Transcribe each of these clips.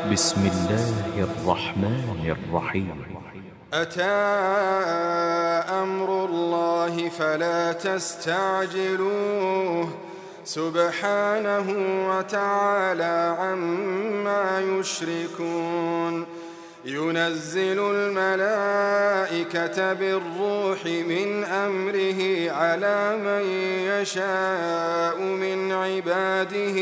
بسم الله الرحمن الرحيم. أتى أمر الله فلا تستعجلوه سبحانه وتعالى عما يشركون. ينزل الملائكة بالروح من أمره على من يشاء من عباده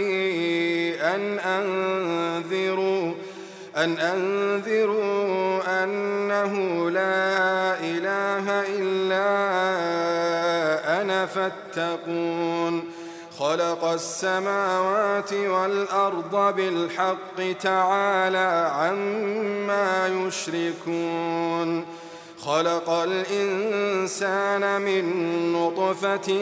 أن أنذروا أنه لا إله إلا أنا فاتقون. خلق السماوات والأرض بالحق تعالى عما يشركون. خلق الإنسان من نطفة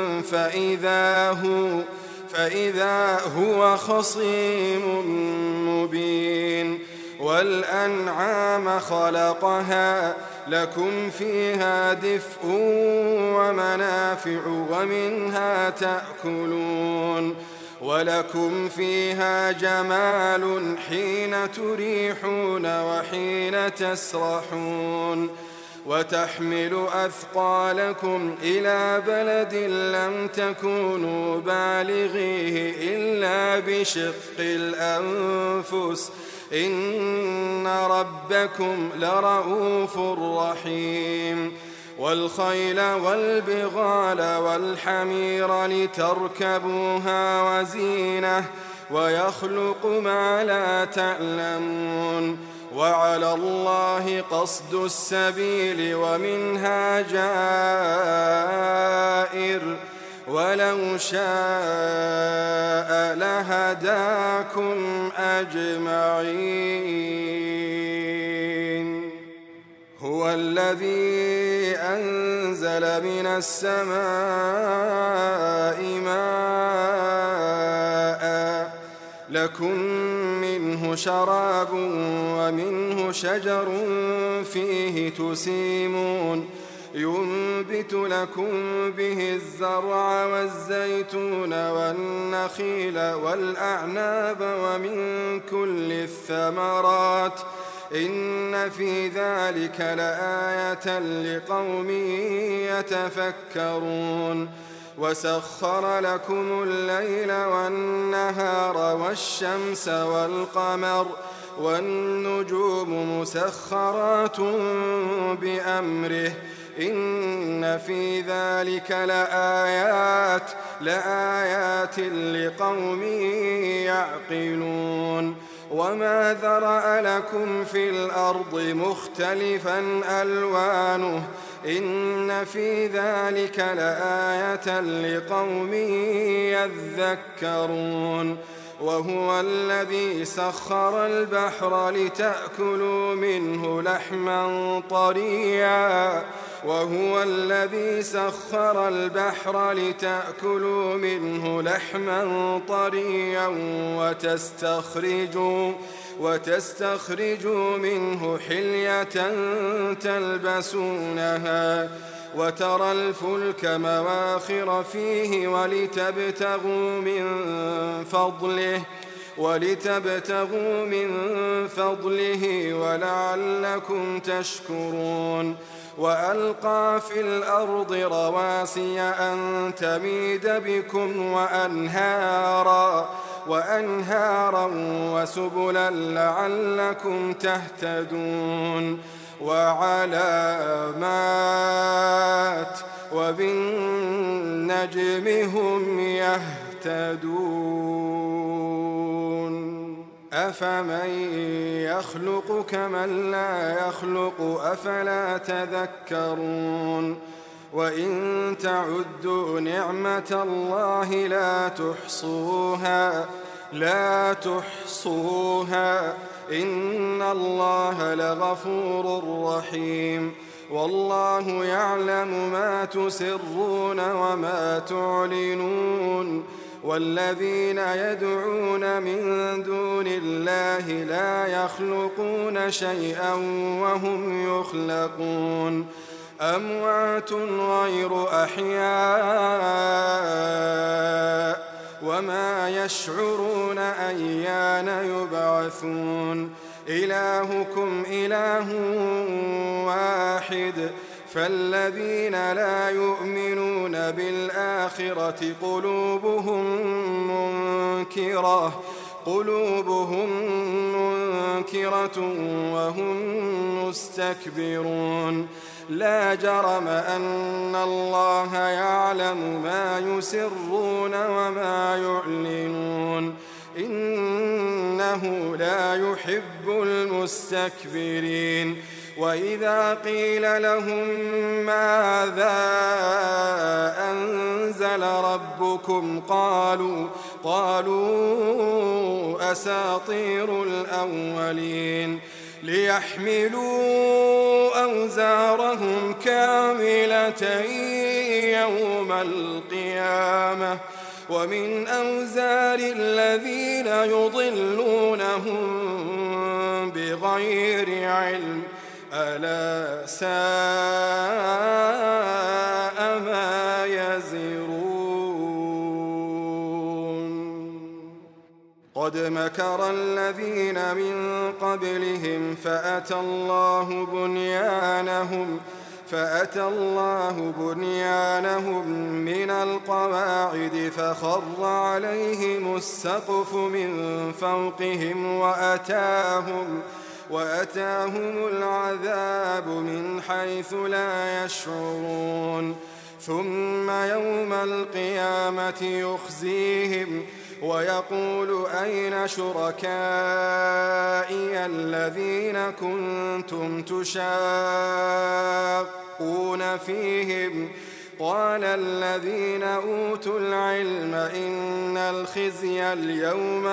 فإذا هو خصيم مبين. والأنعام خلقها لكم فيها دفء ومنافع ومنها تأكلون. ولكم فيها جمال حين تريحون وحين تسرحون. وتحمل أثقالكم إلى بلد لم تكونوا بالغيه إلا بشق الأنفس إن ربكم لرؤوف رحيم. والخيل والبغال والحمير لتركبوها وزينة ويخلق ما لا تعلمون. وعلى الله قصد السبيل ومنها جائر ولو شاء لهداكم أجمعين. هو الذي أنزل من السماء ماء لكم منه شراب ومنه شجر فيه تسيمون. ينبت لكم به الزرع والزيتون والنخيل والأعناب ومن كل الثمرات إن في ذلك لآية لقوم يتفكرون. وسخر لكم الليل والنهار والشمس والقمر والنجوم مسخرات بأمره إن في ذلك لآيات لقوم يعقلون. وما ذرأ لكم في الأرض مختلفا ألوانه إن في ذلك لآية لقوم يذكرون. وهو الذي سخر البحر لتأكلوا منه لحما طريا وتستخرجوا منه حلية تلبسونها وترى الفلك مواخر فيه ولتبتغوا من فضله ولعلكم تشكرون. وألقى في الأرض رواسي أن تميد بكم وأنهارا وسبلا لعلكم تهتدون. وعلامات وبالنجم هم يهتدون. أفمن يخلق كمن لا يخلق أفلا تذكرون. وإن تعدوا نعمة الله لا تحصوها إن الله لغفور رحيم. والله يعلم ما تسرون وما تعلنون. والذين يدعون من دون الله لا يخلقون شيئا وهم يخلقون. أموات غير أحياء وما يشعرون أيان يبعثون إلهكم إله واحد فالذين لا يؤمنون بالآخرة قلوبهم منكرة وهم مستكبرون لا جرم أن الله يعلم ما يسرون وما يعلنون إنه لا يحب المستكبرين وإذا قيل لهم ماذا أنزل ربكم قالوا أساطير الأولين ليحملوا أوزارهم كاملة يوم القيامة ومن أوزار الذين يضلونهم بغير علم ألا ساء ما يزرون قد مكر الذين من قبلهم فأتى الله بنيانهم من القواعد فخر عليهم السقف من فوقهم وأتاهم العذاب من حيث لا يشعرون ثم يوم القيامة يخزيهم ويقول أين شركائي الذين كنتم تشاقون فيهم قال الذين أوتوا العلم إن الخزي اليوم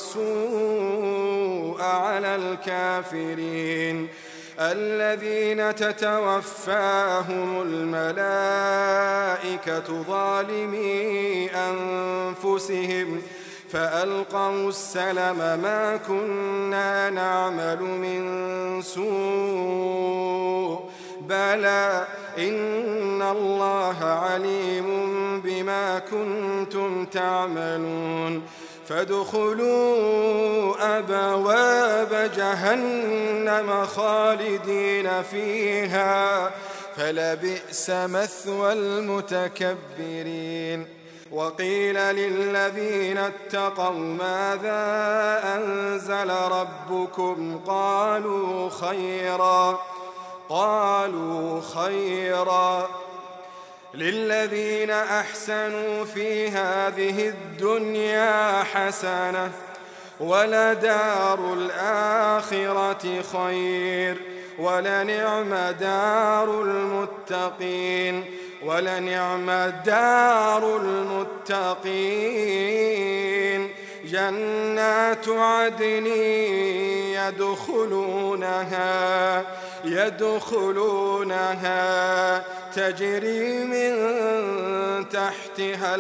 والسوء على الكافرين الذين تتوفاهم الملائكة ظالمي أنفسهم فألقوا السلم ما كنا نعمل من سوء بلى إن الله عليم بما كنتم تعملون فادخلوا أبواب جهنم خالدين فيها فلبئس مثوى المتكبرين وقيل للذين اتقوا ماذا أنزل ربكم قالوا خيرا للذين أحسنوا في هذه الدنيا حسنة ولدار الآخرة خير ولنعم دار المتقين جنات عدن يدخلونها تجري من تحتها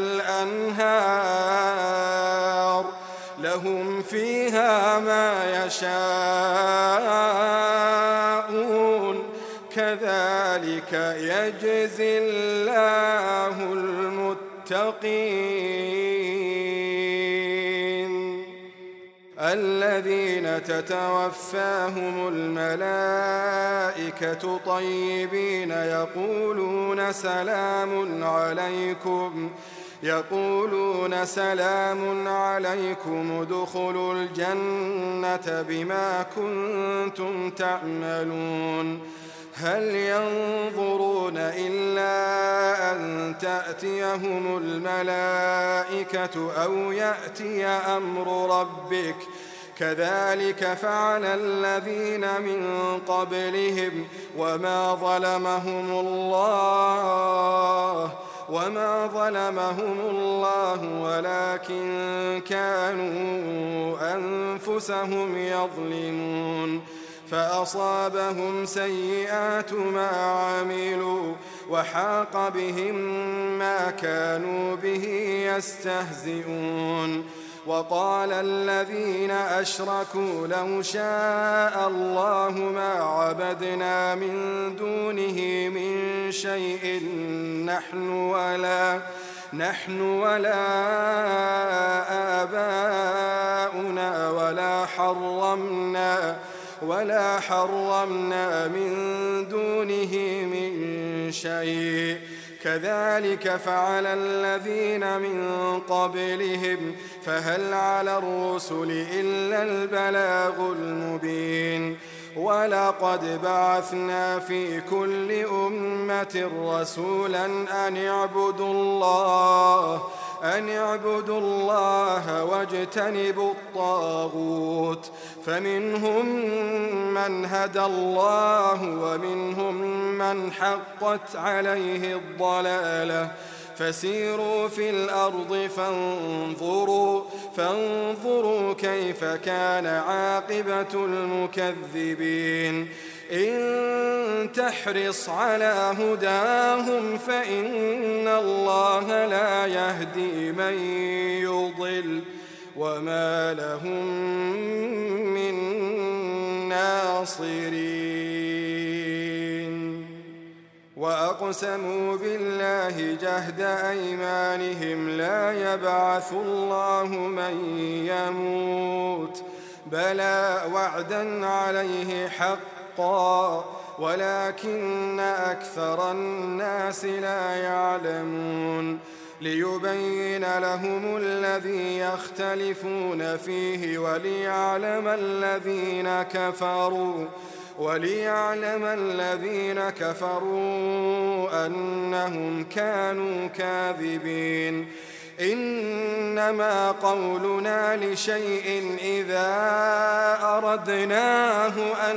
الأنهار لهم فيها ما يشاءون كذلك يجزي الله المتقين الذين تتوفاهم الملائكة طيبين يقولون سلام عليكم ادخلوا الجنة بما كنتم تعملون هل ينظرون إلا أن تأتيهم الملائكة أو يأتي أمر ربك كذلك فعل الذين من قبلهم وما ظلمهم الله ولكن كانوا أنفسهم يظلمون فأصابهم سيئات ما عملوا وحاق بهم ما كانوا به يستهزئون وقال الذين أشركوا لو شاء الله ما عبدنا نحن ولا آباؤنا ولا حرمنا من دونه من شيء كذلك فعل الذين من قبلهم فهل على الرسل إلا البلاغ المبين ولقد بعثنا في كل أمة رسولا أن اعبدوا الله واجتنبوا الطاغوت فمنهم من هدى الله ومنهم من حقت عليه الضلالة فسيروا في الأرض فانظروا كيف كان عاقبة المكذبين إن تحرص على هداهم فإن الله لا يهدي من يضل وما لهم من ناصرين وأقسموا بالله جهد أيمانهم لا يبعث الله من يموت بلى وعدا عليه حقا ولكن أكثر الناس لا يعلمون ليبين لهم الذي يختلفون فيه وليعلم الذين كفروا أنهم كانوا كاذبين إنما قولنا لشيء إذا أردناه أن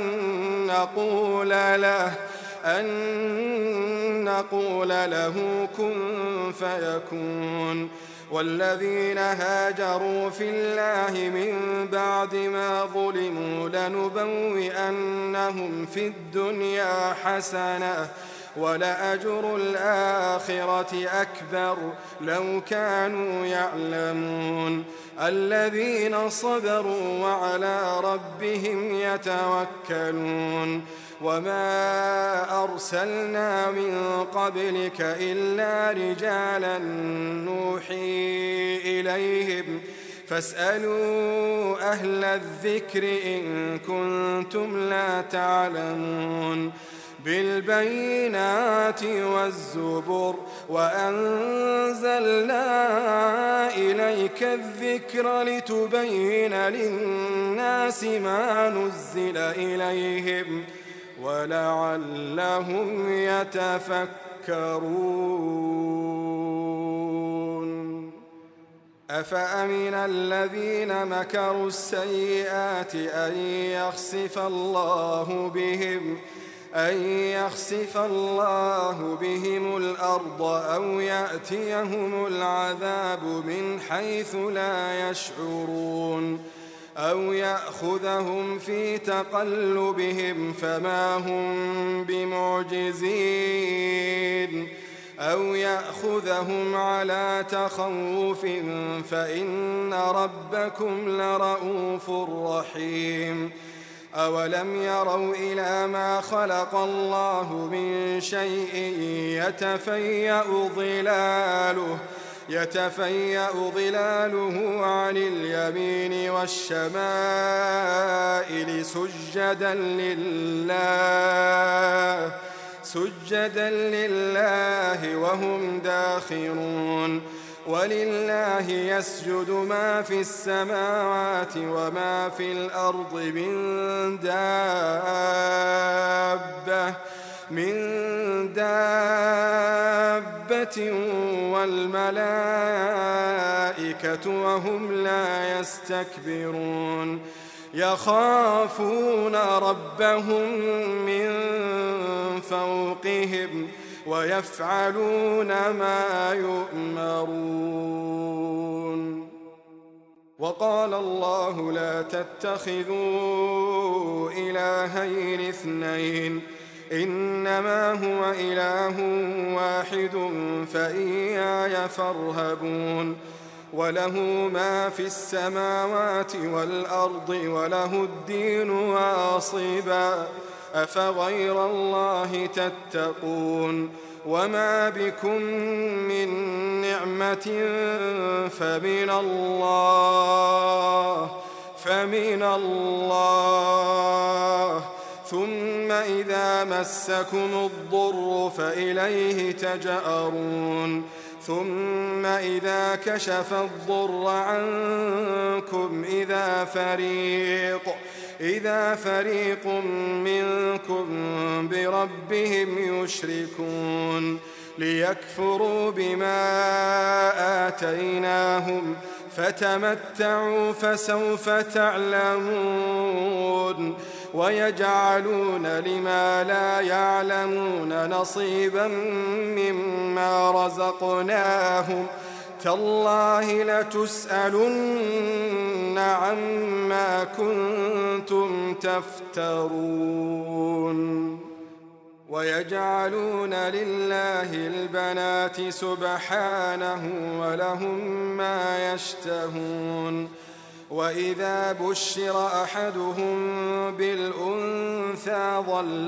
نقول له كن فيكون والذين هاجروا في الله من بعد ما ظلموا لنبوئنهم في الدنيا حسنة ولأجر الآخرة أكبر لو كانوا يعلمون الذين صبروا وعلى ربهم يتوكلون وما أرسلنا من قبلك إلا رجالا نوحي إليهم فاسألوا أهل الذكر إن كنتم لا تعلمون بالبينات والزبر وأنزلنا إليك الذكر لتبين للناس ما نزل إليهم ولعلهم يتفكرون أفأمن الذين مكروا السيئات أن يخسف الله بهم الأرض أو يأتيهم العذاب من حيث لا يشعرون أو يأخذهم في تقلبهم فما هم بمعجزين أو يأخذهم على تخوف فإن ربكم لرؤوف رحيم أولم يروا إلى ما خلق الله من شيء يتفيأ ظلاله عن اليمين والشمائل سجدا لله وهم داخرون ولله يسجد ما في السماوات وما في الأرض من دابة والملائكة وهم لا يستكبرون يخافون ربهم من فوقهم ويفعلون ما يؤمرون وقال الله لا تتخذوا إلهين اثنين إنما هو إله واحد فإياي فارهبون وله ما في السماوات والأرض وله الدين واصبا أفغير الله تتقون وما بكم من نعمة فمن الله ثم إذا مسكم الضر فإليه تجأرون ثم إذا كشف الضر عنكم إذا فريق منكم بربهم يشركون ليكفروا بما آتيناهم فتمتعوا فسوف تعلمون ويجعلون لما لا يعلمون نصيبا مما رزقناهم تالله لتسألن عما كنتم تفترون ويجعلون لله البنات سبحانه ولهم ما يشتهون وإذا بشر أحدهم بالأنثى ظل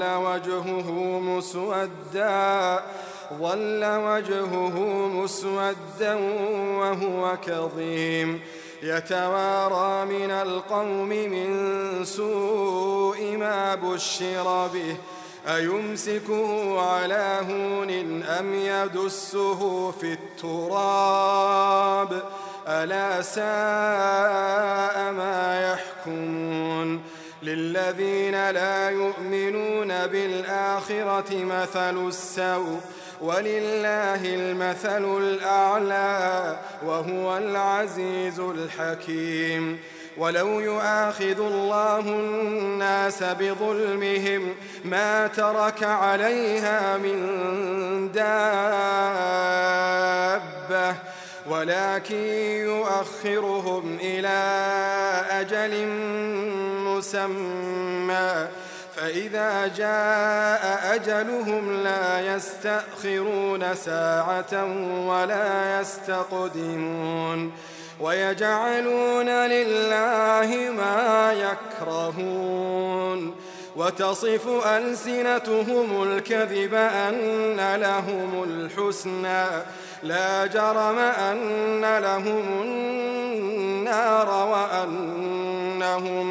وجهه مسودا وهو كظيم يتوارى من القوم من سوء ما بشر به أيمسكه على هون أم يدسه في التراب ألا ساء ما يحكمون للذين لا يؤمنون بالآخرة مثل السوء ولله المثل الأعلى وهو العزيز الحكيم ولو يؤاخذ الله الناس بظلمهم ما ترك عليها من دابة ولكن يؤخرهم إلى أجل مسمى فإذا جاء أجلهم لا يستأخرون ساعة ولا يستقدمون ويجعلون لله ما يكرهون وتصف ألسنتهم الكذب أن لهم الحسنى لا جرم أن لهم النار وأنهم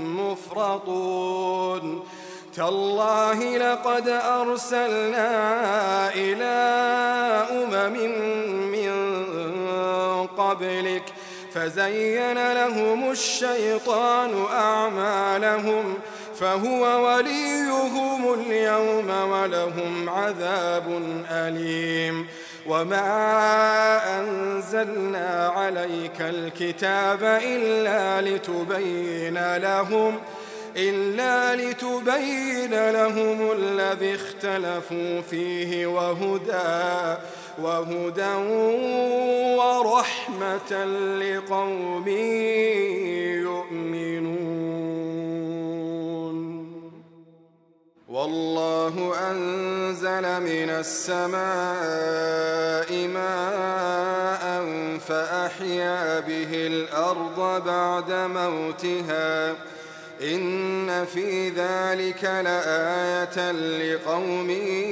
مفرطون تالله لقد أرسلنا إلى من قبلك فزين لهم الشيطان أعمالهم فهو وليهم اليوم ولهم عذاب أليم وما أنزلنا عليك الكتاب إلا لتبين لهم الذي اختلفوا فيه وهدى ورحمة لقوم يؤمنون والله أنزل من السماء ماء فأحيا به الأرض بعد موتها إن في ذلك لآية لقوم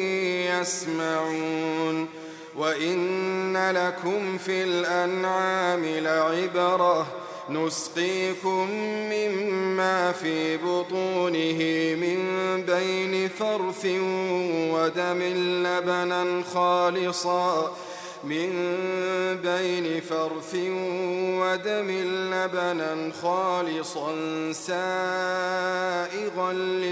يسمعون وإن لكم في الأنعام لعبرة نسقيكم مما في بطونه من بين فرث ودم لبنا خالصا سائغا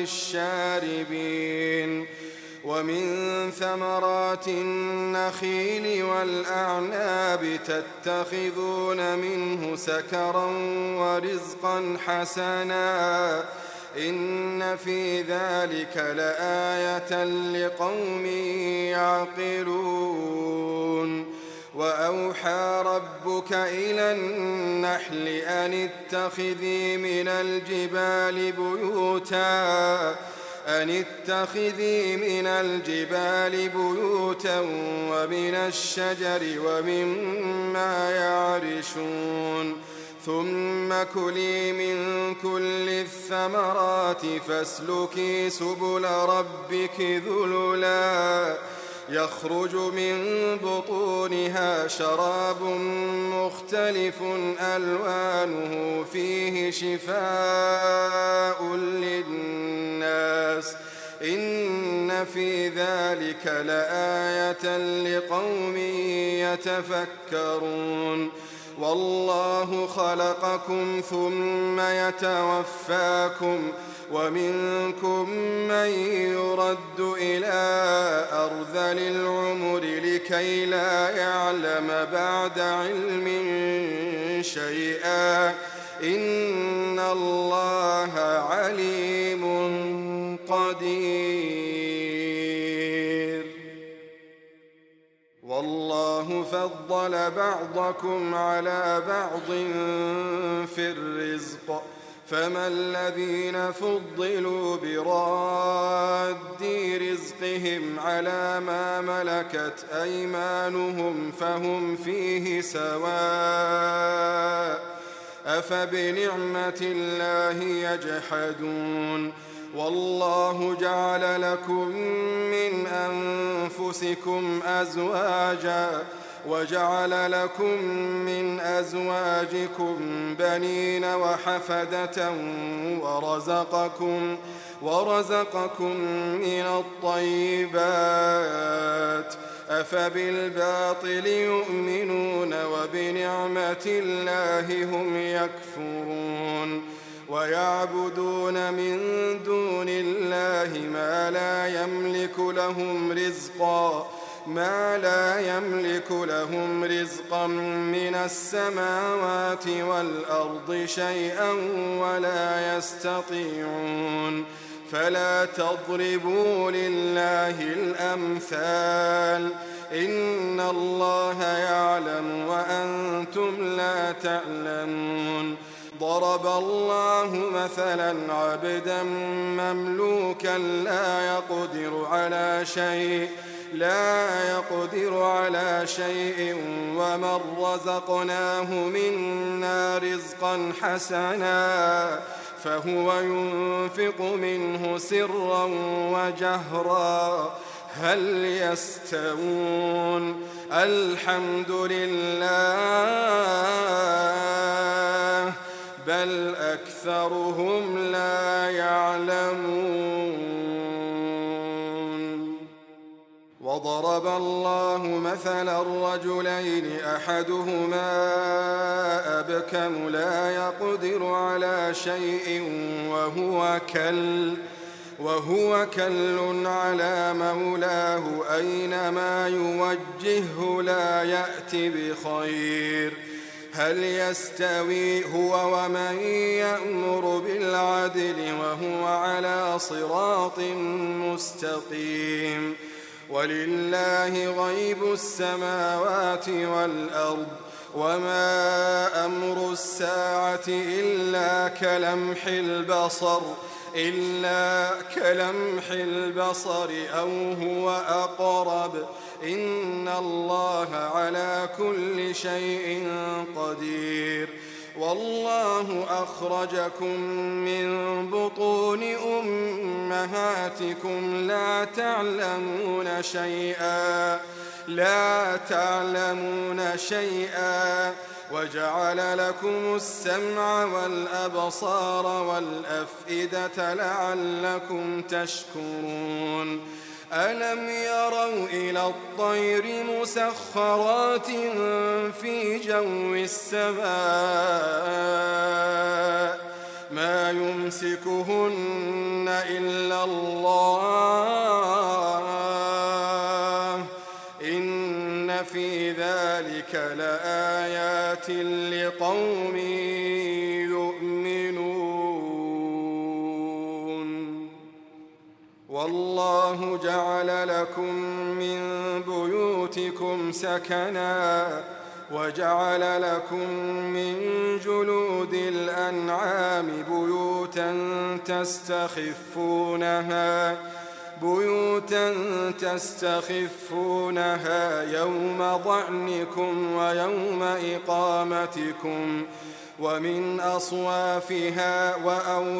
للشاربين ومن ثمرات النخيل والأعناب تتخذون منه سكرا ورزقا حسنا إن في ذلك لآية لقوم يعقلون وأوحى ربك إلى النحل أن اتخذي من الجبال بيوتا ومن الشجر ومما يعرشون ثم كلي من كل الثمرات فاسلكي سبل ربك يخرج من بطونها شراب مختلف ألوانه فيه شفاء للناس إن في ذلك لآية لقوم يتفكرون والله خلقكم ثم يتوفاكم ومنكم من يرد إلى أرذل العمر لكي لا يعلم بعد علم شيئا إن الله عليم قدير والله فضل بعضكم على بعض في الرزق فما الذين فضلوا براد رزقهم على ما ملكت أيمانهم فهم فيه سواء أفبنعمة الله يجحدون والله جعل لكم من أنفسكم أزواجا وجعل لكم من أزواجكم بنين وحفدة ورزقكم من الطيبات أفبالباطل يؤمنون وبنعمة الله هم يكفرون ويعبدون من دون الله ما لا يملك لهم رزقا من السماوات والأرض شيئا ولا يستطيعون فلا تضربوا لله الأمثال إن الله يعلم وأنتم لا تعلمون ضرب الله مثلا عبدا مملوكا لا يقدر على شيء ومن رزقناه منا رزقا حسنا فهو ينفق منه سرا وجهرا هل يستوون الحمد لله بل أكثرهم لا يعلمون وضرب الله مثلا الرجلين أحدهما أبكم لا يقدر على شيء وهو كل على مولاه أينما يوجهه لا يأتي بخير هل يستوي هو ومن يأمر بالعدل وهو على صراط مستقيم ولله غيب السماوات والأرض وما أمر الساعة إلا كلمح البصر أو هو أقرب إن الله على كل شيء قدير والله أخرجكم من بطون أمهاتكم لا تعلمون شيئا وجعل لكم السمع والأبصار والأفئدة لعلكم تشكرون ألم يروا إلى الطير مسخرات في جو السماء ما يمسكهن إلا الله إن في ذلك لآيات لقوم يؤمنون والله جعل لكم من بيوتكم سكنا وجعل لكم من جلود الأنعام بيوتا تستخفونها يوم ضعنكم ويوم إقامتكم ومن أصوافها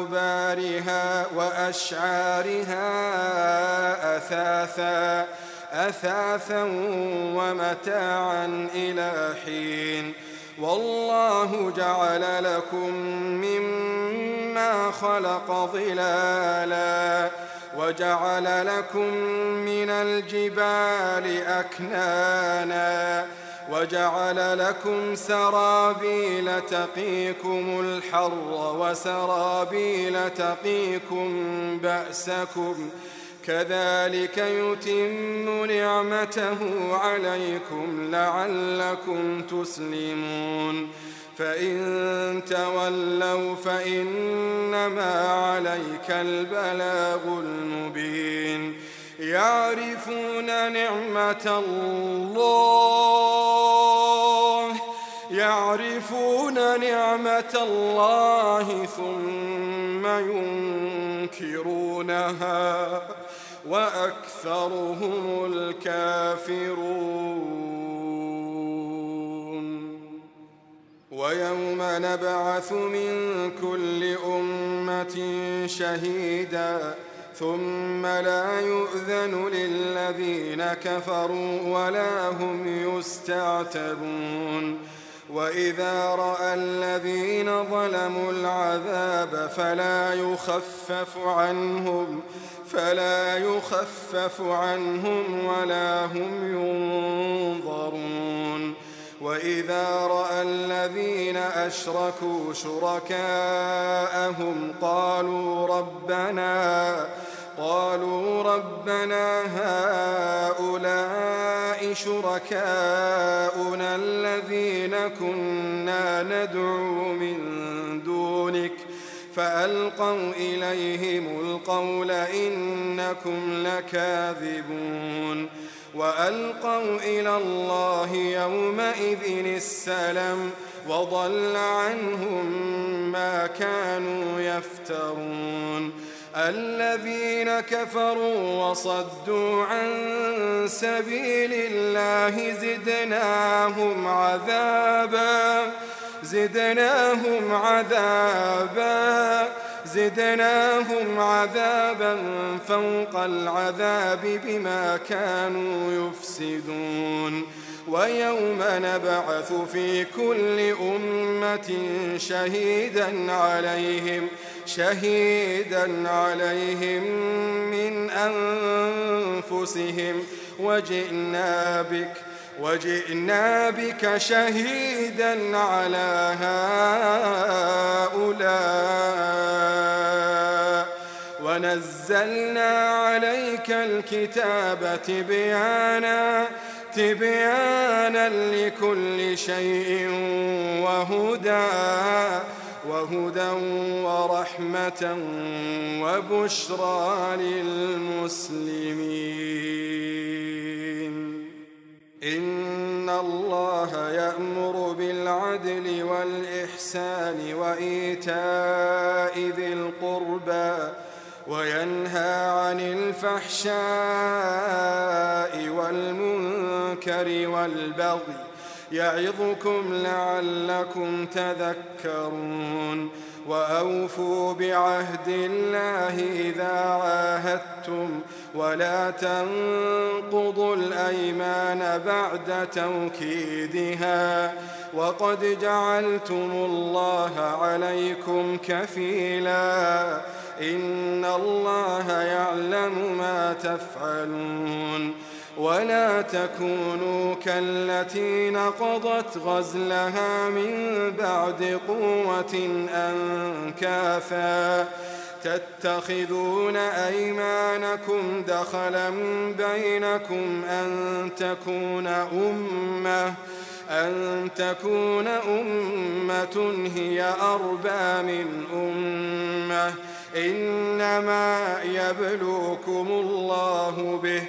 وأوبارها وأشعارها أثاثا ومتاعا إلى حين والله جعل لكم مما خلق ظلالا وجعل لكم من الجبال أكنانا وجعل لكم سرابيل تقيكم الحر وسرابيل تقيكم بأسكم كذلك يتم نعمته عليكم لعلكم تسلمون فإن تولوا فإنما عليك البلاغ المبين يعرفون نعمة الله ثم ينكرونها وأكثرهم الكافرون ويوم نبعث من كل أمة شهيدا ثم لا يؤذن للذين كفروا ولا هم يستعتبون وإذا رأى الذين ظلموا العذاب فلا يخفف عنهم ولا هم ينظرون وإذا رأى الذين أشركوا شركاءهم قالوا ربنا هؤلاء شركاؤنا الذين كنا ندعو من دونك فألقوا إليهم القول إنكم لكاذبون وألقوا إلى الله يومئذ السلام وضل عنهم ما كانوا يفترون الذين كفروا وصدوا عن سبيل الله زدناهم عذابا فوق العذاب بما كانوا يفسدون ويوم نبعث في كل أمة شهيدا عليهم من أنفسهم وجئنا بك شهيدا على هؤلاء ونزلنا عليك الكتاب تبيانا لكل شيء وهدى ورحمة وبشرى للمسلمين إن الله يأمر بالعدل والإحسان وإيتاء ذي القربى وينهى عن الفحشاء والمنكر والبغي يعظكم لعلكم تذكرون وأوفوا بعهد الله إذا عاهدتم ولا تنقضوا الأيمان بعد توكيدها وقد جعلتم الله عليكم كفيلا إن الله يعلم ما تفعلون ولا تكونوا كالتي نقضت غزلها من بعد قوة أنكاثا تتخذون أيمانكم دخلا بينكم أن تكون أمة هي أربى من أمة إنما يبلوكم الله به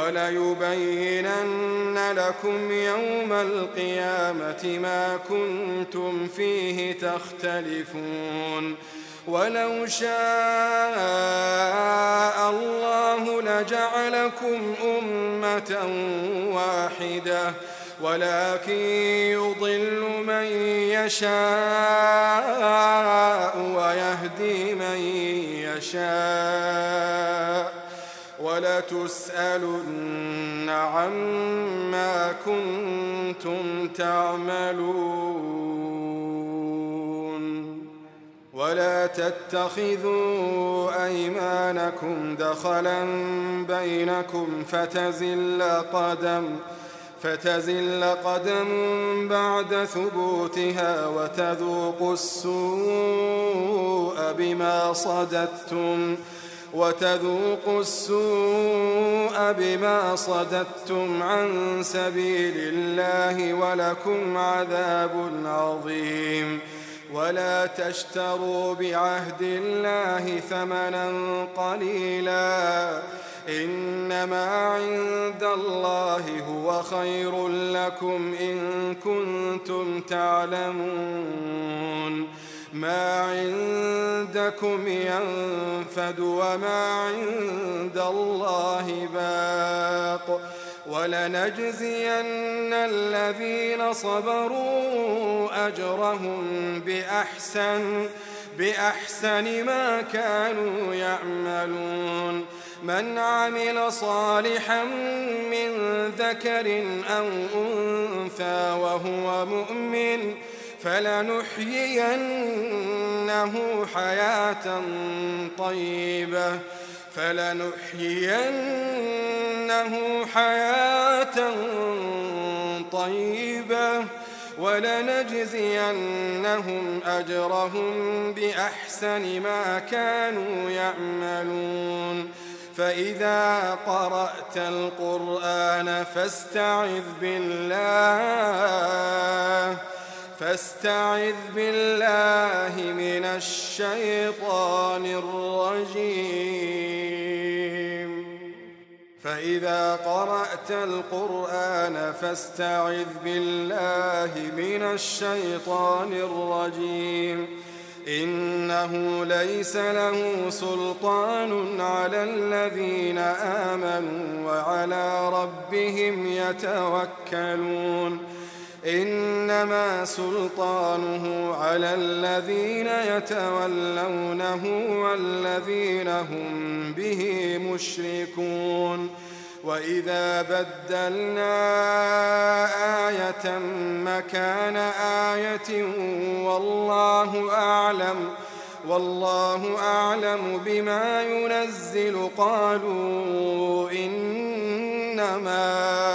وليبينن لكم يوم القيامة ما كنتم فيه تختلفون ولو شاء الله لجعلكم أمة واحدة ولكن يضل من يشاء ويهدي من يشاء ولتسألن عما كنتم تعملون ولا تتخذوا أيمانكم دخلا بينكم فتزل قدم بعد ثبوتها وتذوقوا السوء بما صددتم عن سبيل الله ولكم عذاب عظيم ولا تشتروا بعهد الله ثمنا قليلا إنما عند الله هو خير لكم إن كنتم تعلمون ما عندكم ينفد وما عند الله باق ولنجزين الذين صبروا أجرهم بأحسن ما كانوا يعملون من عمل صالحا من ذكر أو أنثى وهو مؤمن فلنحيينه حياة طيبة ولنجزينهم أجرهم بأحسن ما كانوا يعملون فإذا قرأت القرآن فاستعذ بالله من الشيطان الرجيم فإذا قرأت القرآن فاستعذ بالله من الشيطان الرجيم إنه ليس له سلطان على الذين آمنوا وعلى ربهم يتوكلون إنما سلطانه على الذين يتولونه والذين هم به مشركون وإذا بدلنا آية مكان آية والله أعلم بما ينزل قالوا إنما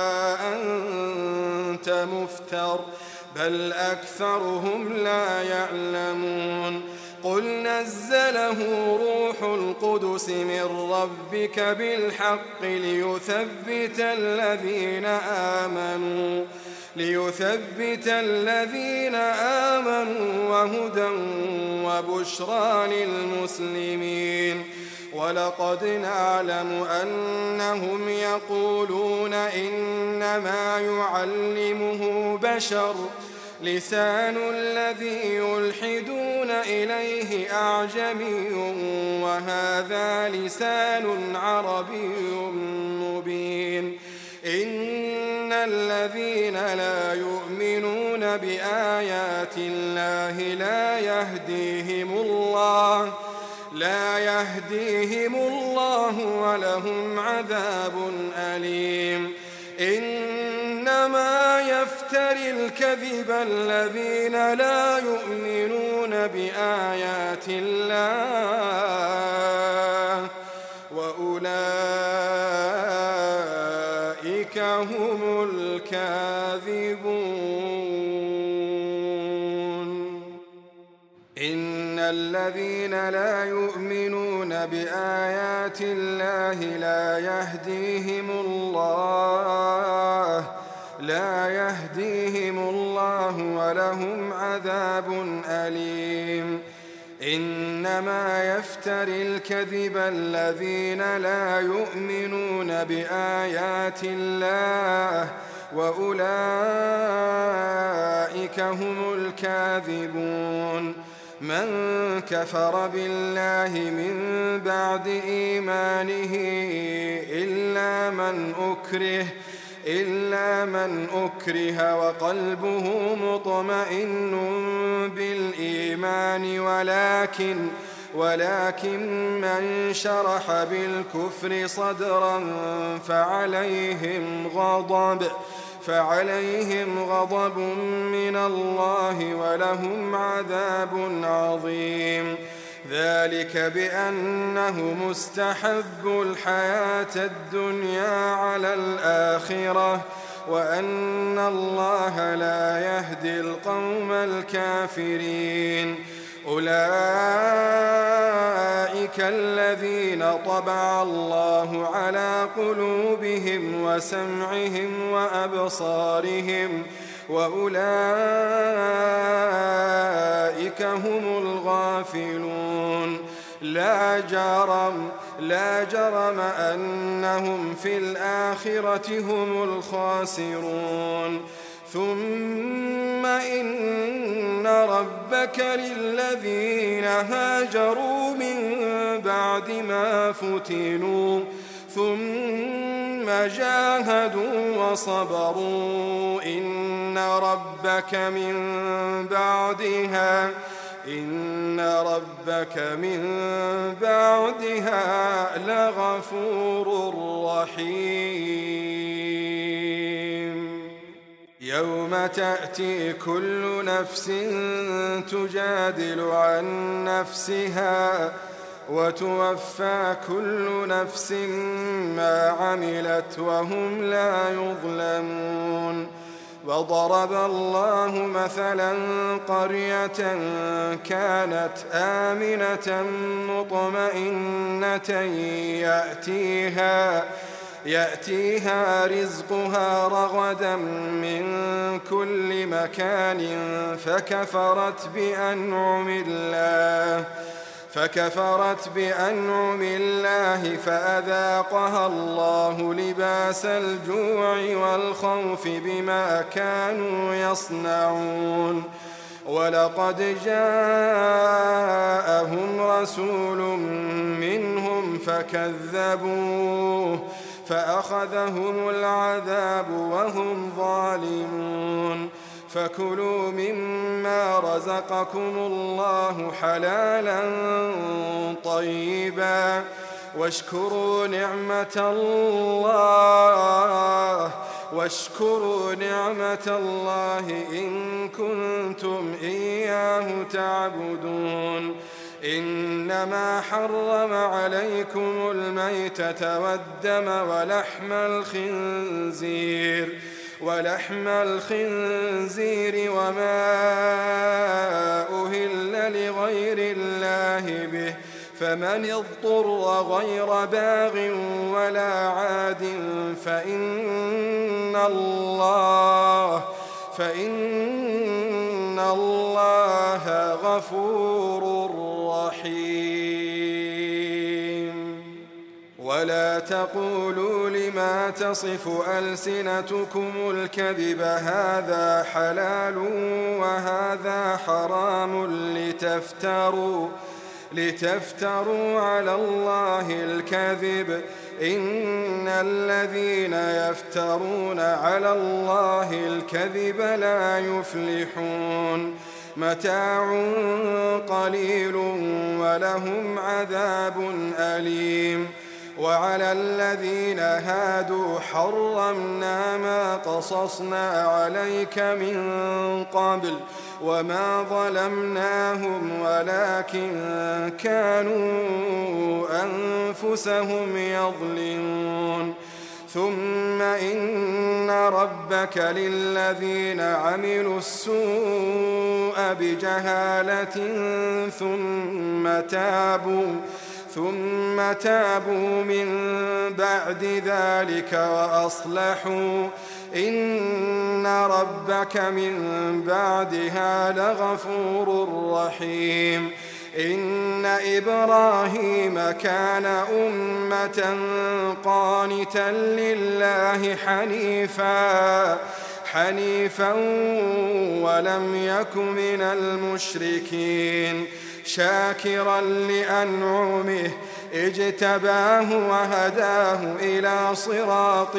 أنت مفتر بل أكثرهم لا يعلمون قل نزله روح القدس من ربك بالحق ليثبت الذين آمنوا وهدى وبشرى للمسلمين ولقد نعلم أنهم يقولون إنما يعلمه بشر لسان الذي يلحدون إليه أعجمي وهذا لسان عربي مبين إن الذين لا يؤمنون بآيات الله لا يهديهم الله ولهم عذاب أليم إنما يفتري الكذب الذين لا يؤمنون بآيات الله وأولئك هم الكاذبون إن الذين لا يؤمنون بآيات الله لا يهديهم الله ولهم عذاب أليم إنما يفتري الكذب الذين لا يؤمنون بآيات الله وأولئك هم الكاذبون من كفر بالله من بعد إيمانه إلا من أكره وقلبه مطمئن بالإيمان ولكن من شرح بالكفر صدرا فعليهم غضب من الله ولهم عذاب عظيم. ذلك بأنه مستحب الحياة الدنيا على الآخرة وأن الله لا يهدي القوم الكافرين. أولئك الذين طبع الله على قلوبهم وسمعهم وأبصارهم وأولئك هم الغافلون. لا جرم أنهم في الآخرة هم الخاسرون. ثم إن ربك للذين هاجروا من بعد ما فتنوا ثم جاهدوا وصبروا إن ربك من بعدها لغفور رحيم. يوم تأتي كل نفس تجادل عن نفسها وتوفى كل نفس ما عملت وهم لا يظلمون. وضرب الله مثلا قرية كانت آمنة مطمئنة يأتيها رزقها رغدا من كل مكان فكفرت بأنعم الله فأذاقها الله لباس الجوع والخوف بما كانوا يصنعون. ولقد جاءهم رسول منهم فكذبوه فأخذهم العذاب وهم ظالمون. فكلوا مما رزقكم الله حلالا طيبا واشكروا نعمة الله إن كنتم إياه تعبدون. إنما حرم عليكم الميتة والدم ولحم الخنزير وما أهل لغير الله به فمن اضطر غير باغ ولا عاد فإن الله غفور رحيم. ولا تقولوا لما تصف ألسنتكم الكذب هذا حلال وهذا حرام لتفتروا على الله الكذب إن الذين يفترون على الله الكذب لا يفلحون. متاع قليل ولهم عذاب أليم. وعلى الذين هادوا حرمنا ما قصصنا عليك من قبل وما ظلمناهم ولكن كانوا أنفسهم يظلمون. ثم إن ربك للذين عملوا السوء بجهالة ثم تابوا من بعد ذلك وأصلحوا إن ربك من بعدها لغفور رحيم. إن إبراهيم كان أمة قانتا لله حنيفا ولم يك من المشركين شاكرا لأنعمه اجتباه وهداه إلى صراط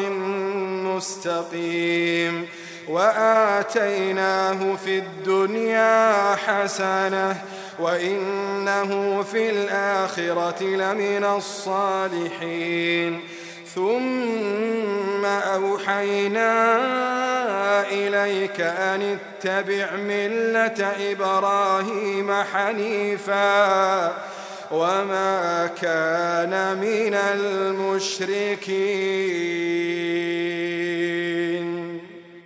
مستقيم. وآتيناه في الدنيا حسنة وإنه في الآخرة لمن الصالحين ثم أوحينا إليك أن اتبع ملة إبراهيم حنيفا وما كان من المشركين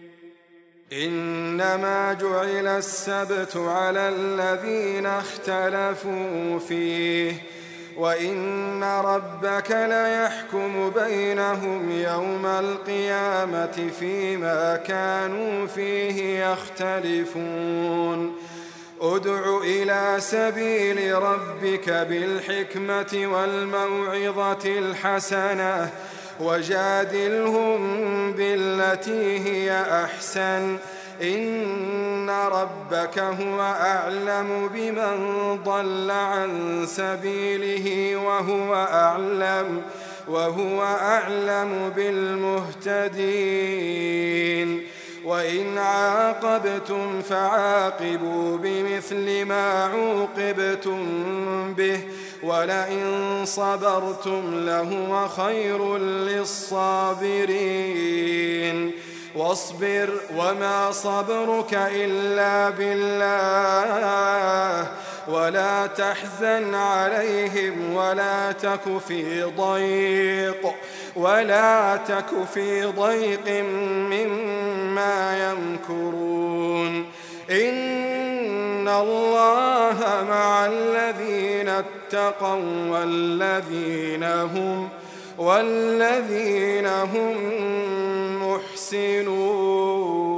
إنما جعل السبت على الذين اختلفوا فيه وإن ربك ليحكم بينهم يوم القيامة فيما كانوا فيه يختلفون ادع إلى سبيل ربك بالحكمة والموعظة الحسنة وجادلهم بالتي هي أحسن إن ربك هو أعلم بمن ضل عن سبيله وهو أعلم بالمهتدين وإن عاقبتم فعاقبوا بمثل ما عوقبتم به ولئن صبرتم لهو خير للصابرين واصبر وما صبرك إلا بالله ولا تحزن عليهم ولا تك في ضيق مما يمكرون إن الله مع الذين اتقوا والذين هم محسنون